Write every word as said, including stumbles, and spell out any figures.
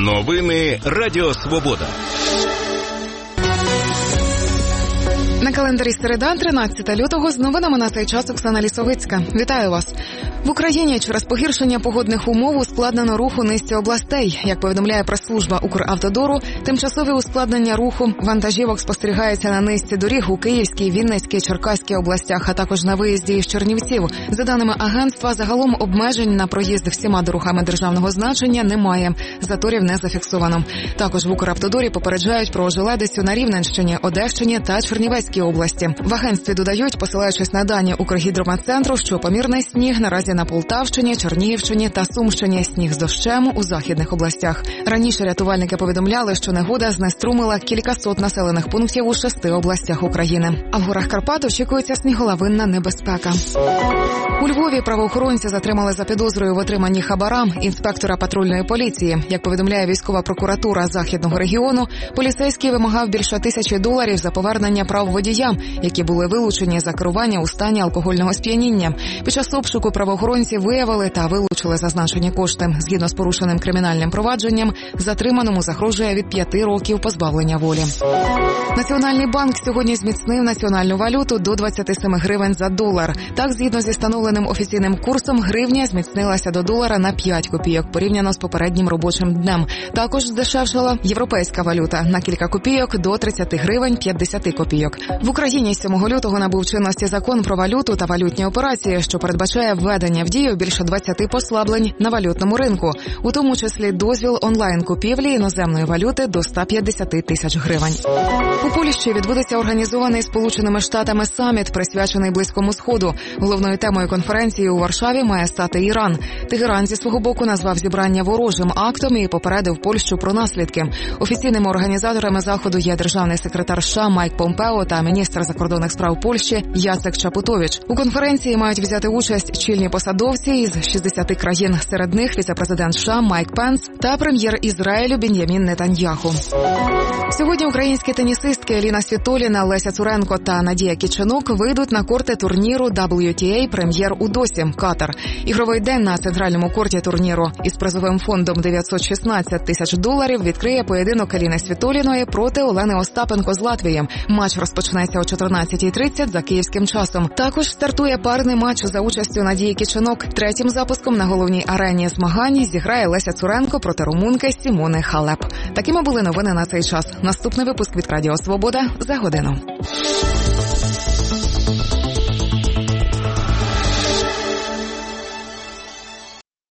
Новини Радіо Свобода. На календарі середа, тринадцяте лютого, з новинами на цей час Оксана Лісовицька. Вітаю вас. В Україні через погіршення погодних умов ускладнено рух у низці областей. Як повідомляє прес-служба Укравтодору, тимчасові ускладнення руху вантажівок спостерігаються на низці доріг у Київській, Вінницькій, Черкаській областях, а також на виїзді із Чернівців. За даними агентства, загалом обмежень на проїзд всіма дорогами державного значення немає. Заторів не зафіксовано. Також в Укравтодорі попереджають про ожеледицю на Рівненщині, Одещині та Чернівецькій області. В агентстві додають, посилаючись на дані Укргідрометцентру, що помірний сніг наразі на Полтавщині, Чернігівщині та Сумщині, сніг з дощем у західних областях. Раніше рятувальники повідомляли, що негода знеструмила кількасот населених пунктів у шести областях України. А в горах Карпат очікується сніголовинна небезпека. У Львові правоохоронці затримали за підозрою в отриманні хабара інспектора патрульної поліції. Як повідомляє військова прокуратура Західного регіону, поліцейський вимагав більше тисячі доларів за повернення прав водія, які були вилучені за керування у стані алкогольного сп'яніння. Під час обшуку правоохоронці виявили та вилучили зазначені кошти. Згідно з порушеним кримінальним провадженням, затриманому загрожує від п'яти років позбавлення волі. Національний банк сьогодні зміцнив національну валюту до двадцяти семи гривень за долар. Так, згідно зі встановленим офіційним курсом, гривня зміцнилася до долара на п'ять копійок порівняно з попереднім робочим днем. Також здешевшала європейська валюта на кілька копійок до тридцяти гривень п'ятдесят копійок. В Україні з сьомого лютого набув чинності закон про валюту та валютні операції, що передбачає введення в дію більше двадцяти послаблень на валютному ринку, у тому числі дозвіл онлайн-купівлі іноземної валюти до ста п'ятдесят тисяч гривень. У Польщі відбудеться організований Сполученими Штатами саміт, присвячений Близькому Сходу. Головною темою конференції у Варшаві має стати Іран. Тегеран зі свого боку назвав зібрання ворожим актом і попередив Польщу про наслідки. Офіційними організаторами заходу є державний секретар США Майк Помпео та міністр закордонних справ Польщі Яцек Чапутович. У конференції мають взяти участь чільні посадовці із шістдесяти країн. Серед них віце-президент США Майк Пенс та прем'єр Ізраїлю Бен'ямін Нетаньяху. Сьогодні українські тенісистки Еліна Світоліна, Леся Цуренко та Надія Кіченок вийдуть на корти турніру дабл ю ті ей «Прем'єр» у Досі, Катар. Ігровий день на центральному корті турніру із призовим фондом дев'ятсот шістнадцять тисяч доларів відкриє поєдинок Еліни Світоліної проти Олени Остапенко з Латвії. Матч розпочнеться о чотирнадцятій тридцять за київським часом. Також стартує парний матч за участю Надії Кіченок. Третім запуском на головній арені змагань зіграє Леся Цуренко проти румунки Сімони Халеп. Такими були новини на цей час. Наступний випуск від Радіо Свобода за годину.